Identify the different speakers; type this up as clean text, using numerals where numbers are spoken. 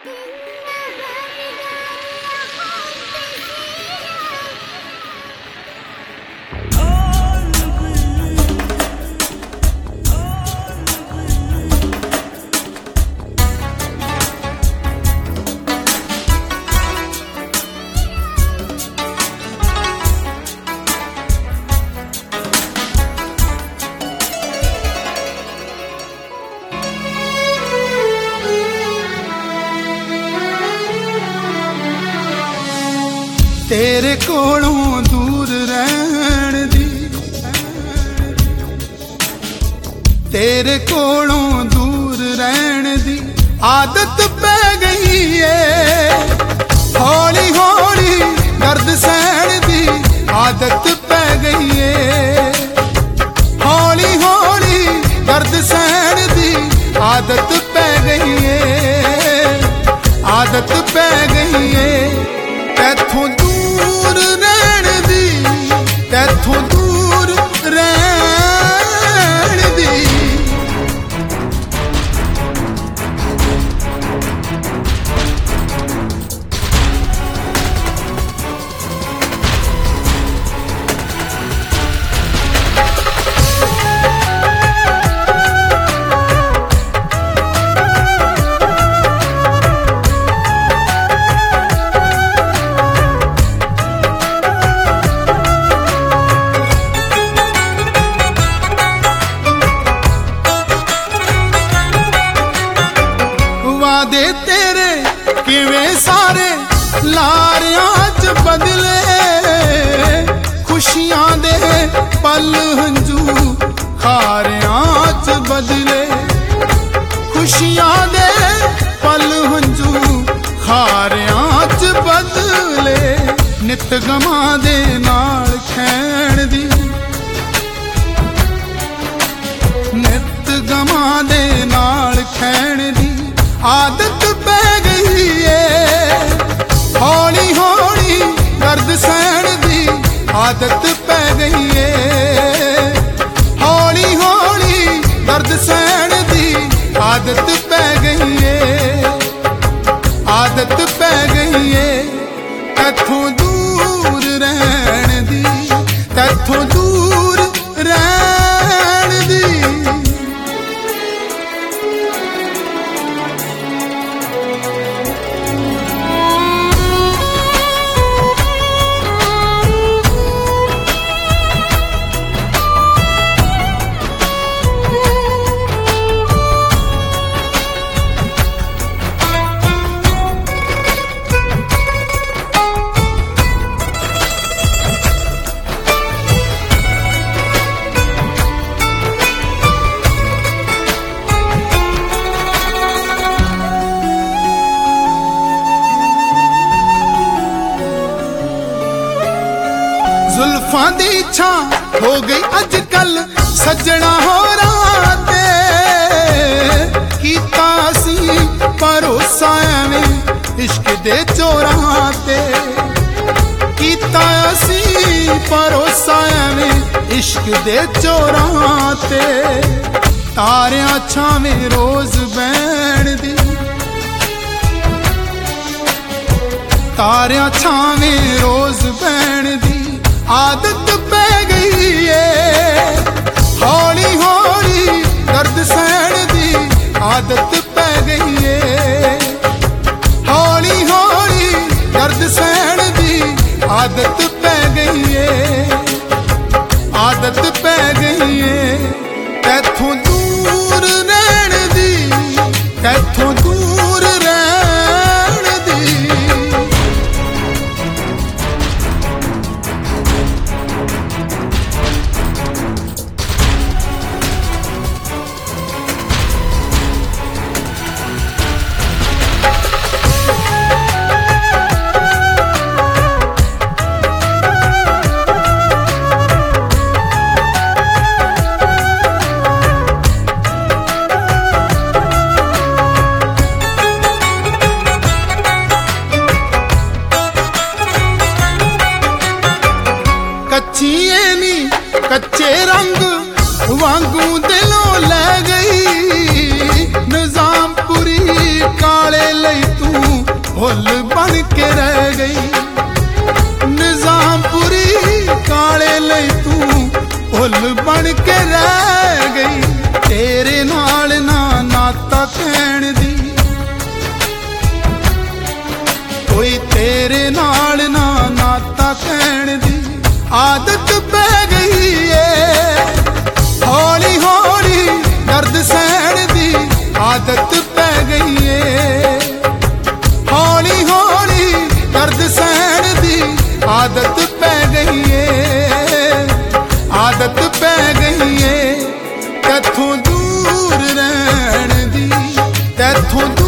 Speaker 1: तेरे कोलों दूर रहन दी, तेरे कोलों दूर रहन दी आदत पै गई है। हौली हौली दर्द सहन दी आदत पै गई है। हौली हौली दर्द सहन दी आदत पै गई है। आदत पै गई है। तैथों दूर रहन दी, तैथों दूर रहन दी। वादे तेरे किवें सारे लारियां च बदले, खुशियां दे पल हंजू खारियां च बदले। खुशियां दे पल हंजू खारियां च बदले। नित गमां दे नाल खैण दी, नित गमां दे नाल खैण दी आदत पै गई है। हौली हौली दर्द सहन दी आदत पै गई है। हौली हौली दर्द सहन दी आदत पै गई है। आदत पै गई है। तैथों दूर रहन दी, तैथों दूर रहन दी। जुल्फां दी इच्छा हो गई अजकल सजना हो राते। कीता सी भरोसा एवें इश्क दे चोरां ते। कीता सी भरोसा एवें इश्क दे चोरां ते। तारियां छावें रोज बैण दी, तारियां छावें रोज बैण दी आदत पै गई है। हौली हौली दर्द सहन दी आदत पै गई है। हौली हौली दर्द सहन दी आदत पै गई है। आदत पै गई है। तैथों दूर रहन दी, तैथों दूर रहन दी। कच्चे रंग वांगू दिलों लै गई। निजामपुरी काले लई तू भुल बन के रह गई। निजामपुरी काले लई तू भुल बन के रह गई। तेरे नाल ना नाता कहण दी, कोई तेरे नाल ना नाता कहण दी आदत पै गई है। हौली हौली दर्द सहण दी आदत पै गई है। हौली हौली दर्द सहण दी आदत पै गई है। आदत पै गई है। तैथों दूर रहण दी, तैथों